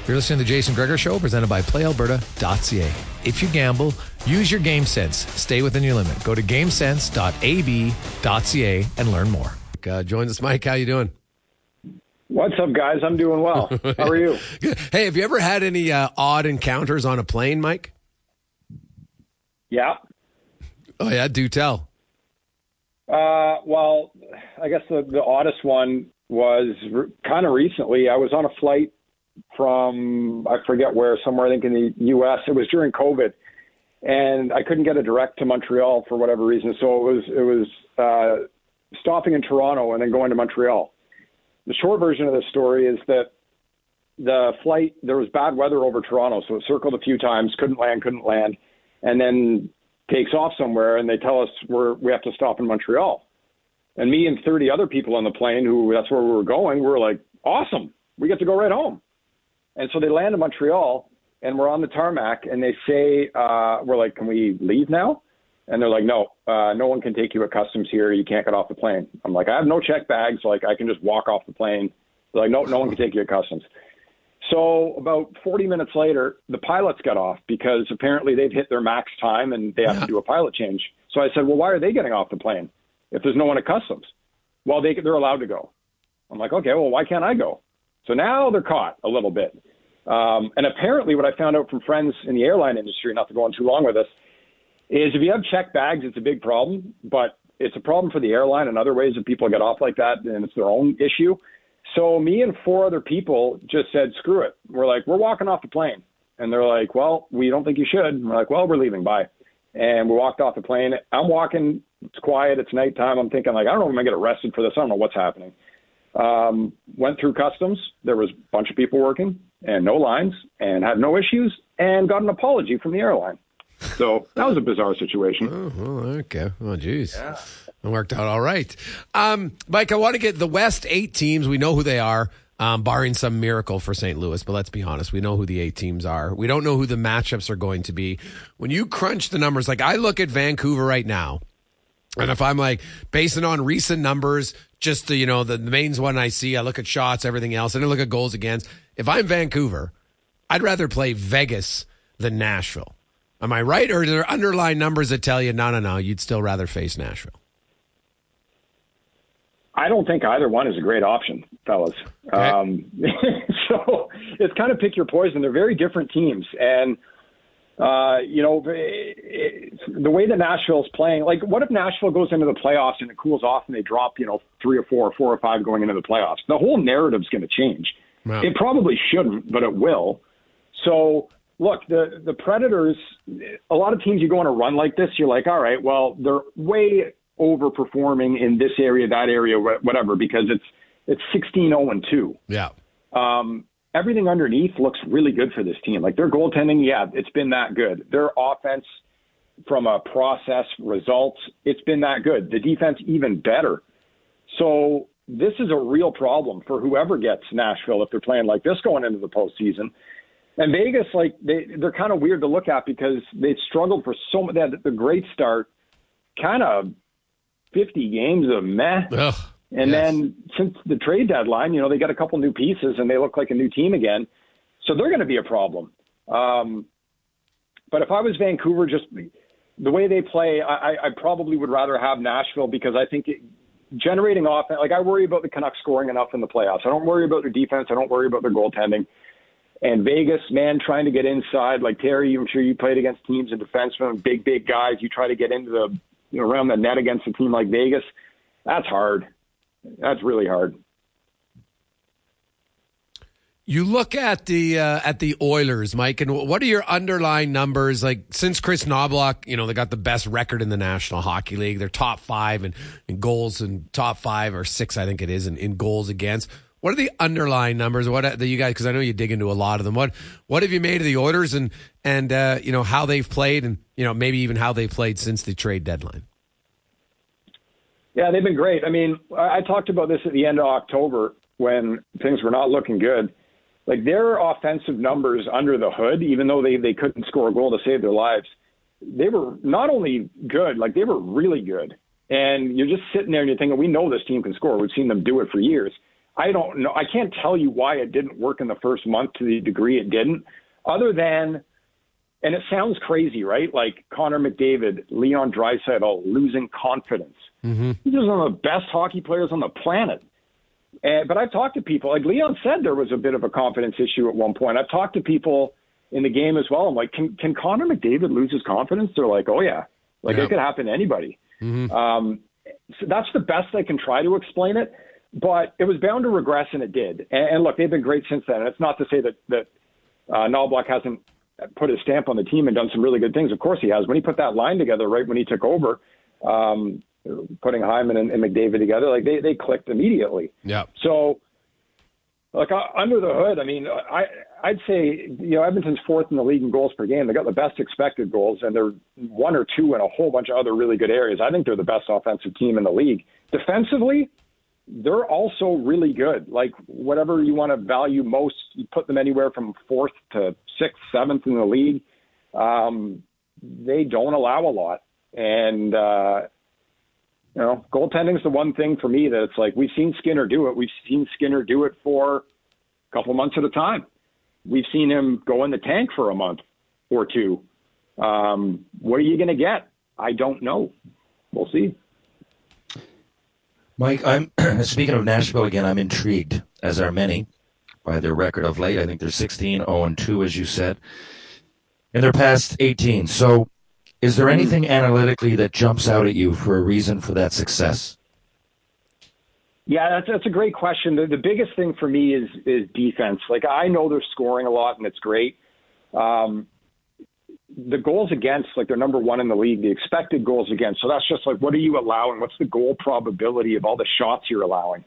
You're listening to the Jason Gregor Show, presented by PlayAlberta.ca. If you gamble, use your game sense. Stay within your limit. Go to gamesense.ab.ca and learn more. Joins us, Mike. How you doing? What's up, guys? I'm doing well. How are you? Good. Hey, have you ever had any odd encounters on a plane, Mike? Yeah. Oh, yeah? Do tell. Well, I guess the oddest one was kind of recently. I was on a flight from, I forget where, somewhere I think in the U.S. It was during COVID, and I couldn't get a direct to Montreal for whatever reason. So it was stopping in Toronto and then going to Montreal. The short version of the story is that the flight, there was bad weather over Toronto, so it circled a few times, couldn't land, and then takes off somewhere, and they tell us we have to stop in Montreal. And me and 30 other people on the plane, who that's where we were going, we were like, awesome, we get to go right home. And so they land in Montreal, and we're on the tarmac, and they say, we're like, can we leave now? And they're like, no one can take you at customs here. You can't get off the plane. I'm like, I have no check bags. Like, I can just walk off the plane. They're like, no one can take you at customs. So about 40 minutes later, the pilots got off because apparently they've hit their max time and they have to do a pilot change. So I said, well, why are they getting off the plane if there's no one at customs? Well, they're allowed to go. I'm like, okay, well, why can't I go? So now they're caught a little bit. And apparently what I found out from friends in the airline industry, not to go on too long with this, is if you have checked bags, it's a big problem, but it's a problem for the airline in other ways if people get off like that, and it's their own issue. So me and 4 other people just said, screw it. We're like, we're walking off the plane. And they're like, well, we don't think you should. And we're like, well, we're leaving. Bye. And we walked off the plane. I'm walking. It's quiet. It's nighttime. I'm thinking, like, I don't know if I'm going to get arrested for this. I don't know what's happening. Went through customs. There was a bunch of people working and no lines and had no issues and got an apology from the airline. So that was a bizarre situation. Oh, well, okay. Oh, geez. Yeah. It worked out all right. Mike, I want to get the West 8 teams. We know who they are, barring some miracle for St. Louis. But let's be honest. We know who the 8 teams are. We don't know who the matchups are going to be. When you crunch the numbers, like I look at Vancouver right now, and if I'm like basing on recent numbers, just the main one I see, I look at shots, everything else, and I look at goals against. If I'm Vancouver, I'd rather play Vegas than Nashville. Am I right? Or are there underlying numbers that tell you, no, you'd still rather face Nashville? I don't think either one is a great option, fellas. Okay. So it's kind of pick your poison. They're very different teams. And, the way that Nashville's playing, like what if Nashville goes into the playoffs and it cools off and they drop, 3 or 4 or 5 going into the playoffs? The whole narrative's going to change. Wow. It probably shouldn't, but it will. So, look, the Predators, a lot of teams you go on a run like this, you're like, all right, well, they're way overperforming in this area, that area, whatever, because it's 16-0-2. Yeah. Everything underneath looks really good for this team. Like their goaltending, it's been that good. Their offense, from a process, results, it's been that good. The defense, even better. So this is a real problem for whoever gets Nashville if they're playing like this going into the postseason. And Vegas, like they're kind of weird to look at because they struggled for so much. They had the great start, kind of 50 games of meh. Ugh, and then since the trade deadline, they got a couple new pieces and they look like a new team again. So they're going to be a problem. But if I was Vancouver, just the way they play, I probably would rather have Nashville because I think generating offense, like I worry about the Canucks scoring enough in the playoffs. I don't worry about their defense. I don't worry about their goaltending. And Vegas, man, trying to get inside, like Terry, I'm sure you played against teams and defensemen, big guys. You try to get into the, around the net against a team like Vegas. That's hard. That's really hard. You look at the Oilers, Mike, and what are your underlying numbers? Like since Chris Knobloch, they got the best record in the National Hockey League. They're top 5 in goals and top 5 or 6, I think it is, in goals against. What are the underlying numbers? What that you guys? Because I know you dig into a lot of them. What have you made of the Oilers and how they've played and maybe even how they played since the trade deadline? Yeah, they've been great. I mean, I talked about this at the end of October when things were not looking good. Like their offensive numbers under the hood, even though they couldn't score a goal to save their lives, they were not only good, like they were really good. And you're just sitting there and you're thinking, we know this team can score. We've seen them do it for years. I don't know. I can't tell you why it didn't work in the first month to the degree it didn't, other than, and it sounds crazy, right? Like Connor McDavid, Leon Draisaitl losing confidence. Mm-hmm. These are some of the best hockey players on the planet. But I've talked to people, like Leon said there was a bit of a confidence issue at one point. I've talked to people in the game as well. I'm like, can Connor McDavid lose his confidence? They're like, oh, yeah. Like, it could happen to anybody. Mm-hmm. So that's the best I can try to explain it. But it was bound to regress, and it did. And look, they've been great since then. And it's not to say that Knoblauch hasn't put his stamp on the team and done some really good things. Of course he has. When he put that line together right when he took over, putting Hyman and McDavid together, like they clicked immediately. Yeah. So, like under the hood, I mean, I'd say, Edmonton's fourth in the league in goals per game. They got the best expected goals, and they're one or two in a whole bunch of other really good areas. I think they're the best offensive team in the league. Defensively, they're also really good. Like, whatever you want to value most, you put them anywhere from fourth to sixth, seventh in the league. They don't allow a lot. And, goaltending is the one thing for me that it's like, we've seen Skinner do it. We've seen Skinner do it for a couple months at a time. We've seen him go in the tank for a month or two. What are you going to get? I don't know. We'll see. Mike, I'm speaking of Nashville again, I'm intrigued, as are many, by their record of late. I think they're 16-0-2, as you said, in their past 18. So is there anything analytically that jumps out at you for a reason for that success? Yeah, that's a great question. The biggest thing for me is defense. Like, I know they're scoring a lot, and it's great. The goals against, like, they're number one in the league, the expected goals against. So that's just like, what are you allowing? What's the goal probability of all the shots you're allowing?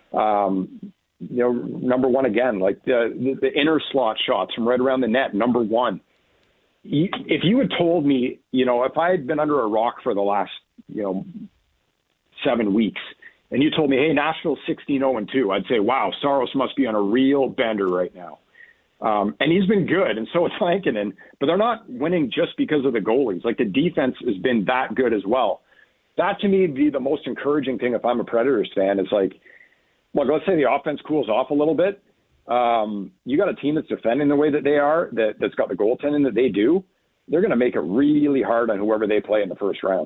Number one again, like the inner slot shots from right around the net, number one. If you had told me, if I had been under a rock for the last, 7 weeks, and you told me, hey, Nashville's 16-0-2, I'd say, wow, Saros must be on a real bender right now. And he's been good, and so is Lankinen, but they're not winning just because of the goalies. Like, the defense has been that good as well. That, to me, would be the most encouraging thing if I'm a Predators fan. Is like, look, let's say the offense cools off a little bit. You got a team that's defending the way that they are, that's got the goaltending that they do. They're going to make it really hard on whoever they play in the first round.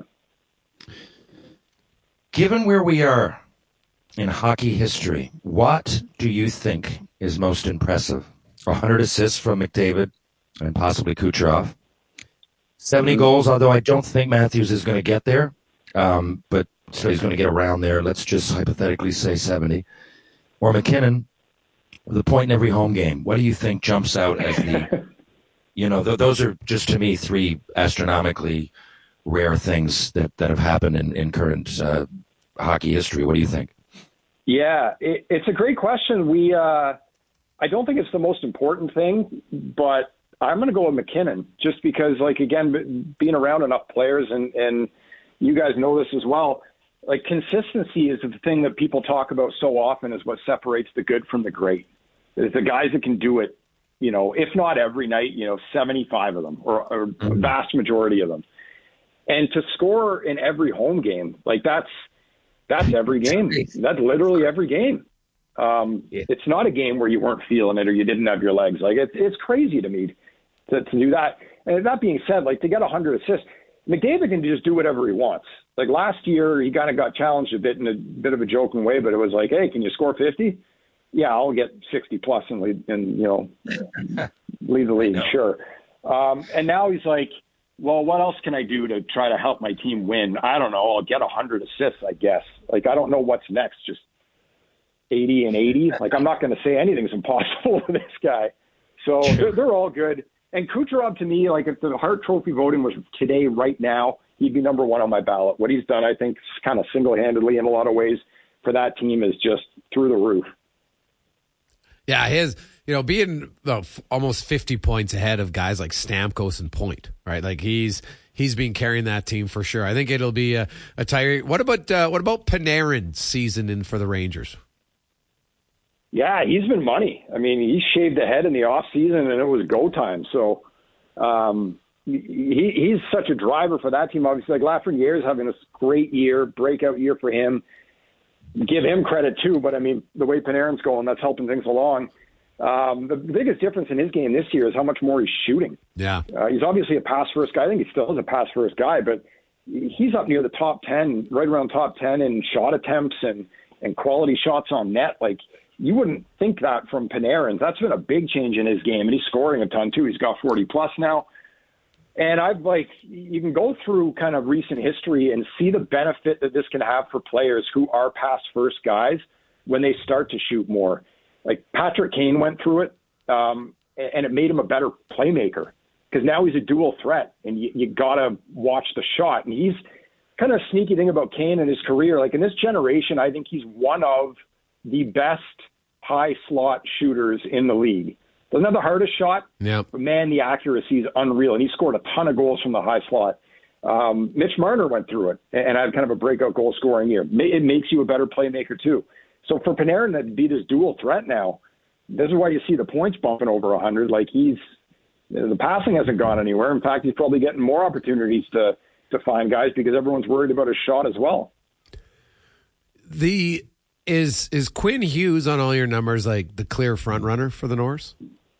Given where we are in hockey history, what do you think is most impressive? 100 assists from McDavid and possibly Kucherov. 70 goals, although I don't think Matthews is going to get there. But so he's going to get around there. Let's just hypothetically say 70. Or McKinnon, the point in every home game. What do you think jumps out as the, those are just to me three astronomically rare things that have happened in current hockey history. What do you think? Yeah, it's a great question. I don't think it's the most important thing, but I'm going to go with McKinnon just because, like, again, being around enough players and you guys know this as well, like, consistency is the thing that people talk about so often is what separates the good from the great. It's the guys that can do it, if not every night, 75 of them or a vast majority of them. And to score in every home game, like that's every game. That's literally every game. It's not a game where you weren't feeling it or you didn't have your legs. Like, it's crazy to me to do that. And that being said, like, to get 100 assists, McDavid can just do whatever he wants. Like, last year, he kind of got challenged a bit in a bit of a joking way, but it was like, hey, can you score 50? Yeah, I'll get 60 plus and lead the league. Sure. And now he's like, well, what else can I do to try to help my team win? I don't know. I'll get 100 assists, I guess. Like, I don't know what's next. Just 80 and 80. Like, I'm not going to say anything's impossible with this guy. So they're all good. And Kucherov, to me, like, if the Hart Trophy voting was today, right now, he'd be number one on my ballot. What he's done, I think, kind of single-handedly in a lot of ways for that team is just through the roof. Yeah, his, being almost 50 points ahead of guys like Stamkos and Point, right? Like, he's been carrying that team for sure. I think it'll be a tiring. What about Panarin's season in for the Rangers? Yeah, he's been money. I mean, he shaved ahead in the off season, and it was go time. So he's such a driver for that team. Obviously, like, Lafreniere is having a great year, breakout year for him. give him credit too, but I mean, the way Panarin's going, that's helping things along. The biggest difference in his game this year is how much more he's shooting. Yeah. He's obviously a pass-first guy. I think he still is a pass-first guy, but he's up near the top 10, right around top 10 in shot attempts and quality shots on net. Like, you wouldn't think that from Panarin. That's been a big change in his game, and he's scoring a ton too. He's got 40+ now. And you can go through kind of recent history and see the benefit that this can have for players who are pass-first guys when they start to shoot more. Like Patrick Kane went through it, and it made him a better playmaker because now he's a dual threat, and you got to watch the shot. And he's kind of a sneaky thing about Kane and his career. Like in this generation, I think he's one of the best high slot shooters in the league. Doesn't have the hardest shot, but man, the accuracy is unreal. And he scored a ton of goals from the high slot. Mitch Marner went through it and had kind of a breakout goal scoring year. It makes you a better playmaker too. So for Panarin to be this dual threat now, this is why you see the points bumping over 100. Like the passing hasn't gone anywhere. In fact, he's probably getting more opportunities to find guys because everyone's worried about his shot as well. Is Quinn Hughes on all your numbers like the clear front runner for the Norse?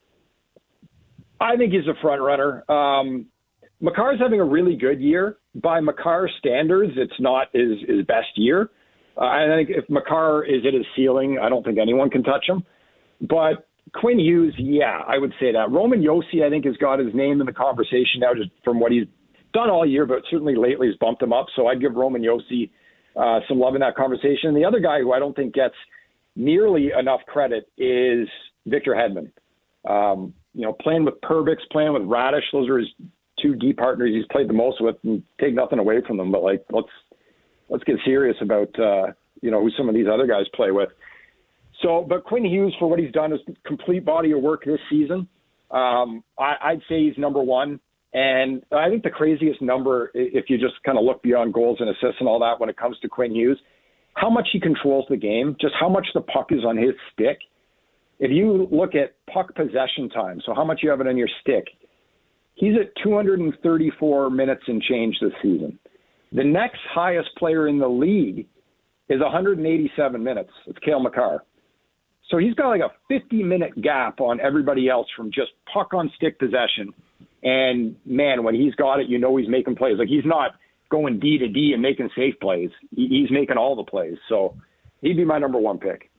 I think he's a front runner. Makar's having a really good year. By Makar standards, it's not his best year. I think if Makar is at his ceiling, I don't think anyone can touch him. But Quinn Hughes, yeah, I would say that. Roman Josi, I think, has got his name in the conversation now just from what he's done all year, but certainly lately has bumped him up. So I'd give Roman Josi some love in that conversation. And the other guy who I don't think gets nearly enough credit is Victor Hedman. Playing with Perbix, playing with Radish, those are his two D partners he's played the most with, and take nothing away from them. But let's get serious about who some of these other guys play with. So, but Quinn Hughes, for what he's done, is complete body of work this season. I'd say he's number one. And I think the craziest number, if you just kind of look beyond goals and assists and all that when it comes to Quinn Hughes, how much he controls the game, just how much the puck is on his stick. If you look at puck possession time, so how much you have it on your stick, he's at 234 minutes and change this season. The next highest player in the league is 187 minutes. It's Cale Makar. So he's got like a 50-minute gap on everybody else from just puck on stick possession. And, man, when he's got it, he's making plays. Like, he's not going D to D and making safe plays. He's making all the plays. So he'd be my number one pick.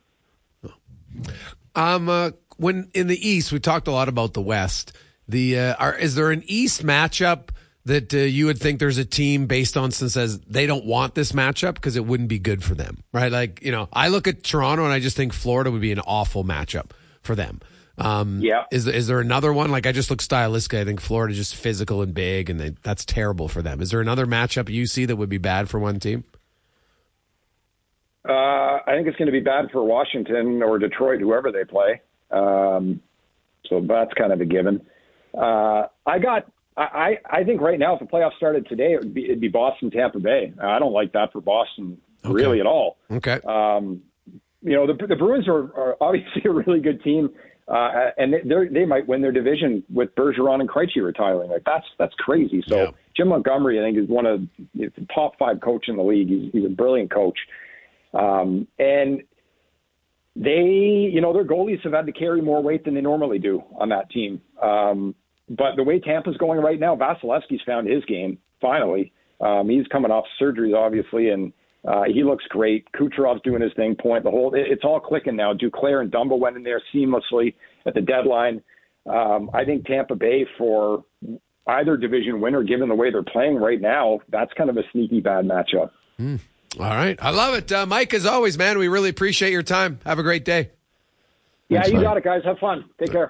When in the East, we talked a lot about the West. Is there an East matchup that you would think there's a team based on says they don't want this matchup because it wouldn't be good for them, right? Like, I look at Toronto and I just think Florida would be an awful matchup for them. Yeah. Is there another one? Like, I just look stylistically. I think Florida's just physical and big, and that's terrible for them. Is there another matchup you see that would be bad for one team? I think it's going to be bad for Washington or Detroit, whoever they play. So that's kind of a given. I think right now, if the playoffs started today, it'd be Boston, Tampa Bay. I don't like that for Boston really at all. Okay. The Bruins are obviously a really good team, and they might win their division with Bergeron and Krejci retiring. Like that's crazy. So yeah. Jim Montgomery, I think, is one of the top 5 coach in the league. He's a brilliant coach, and they, their goalies have had to carry more weight than they normally do on that team. But the way Tampa's going right now, Vasilevsky's found his game finally. He's coming off surgeries, obviously, and he looks great. Kucherov's doing his thing. It's all clicking now. Duclair and Dumba went in there seamlessly at the deadline. I think Tampa Bay, for either division winner, given the way they're playing right now, that's kind of a sneaky bad matchup. All right. I love it. Mike, as always, man, we really appreciate your time. Have a great day. Yeah, you got it, guys. Have fun. Take care.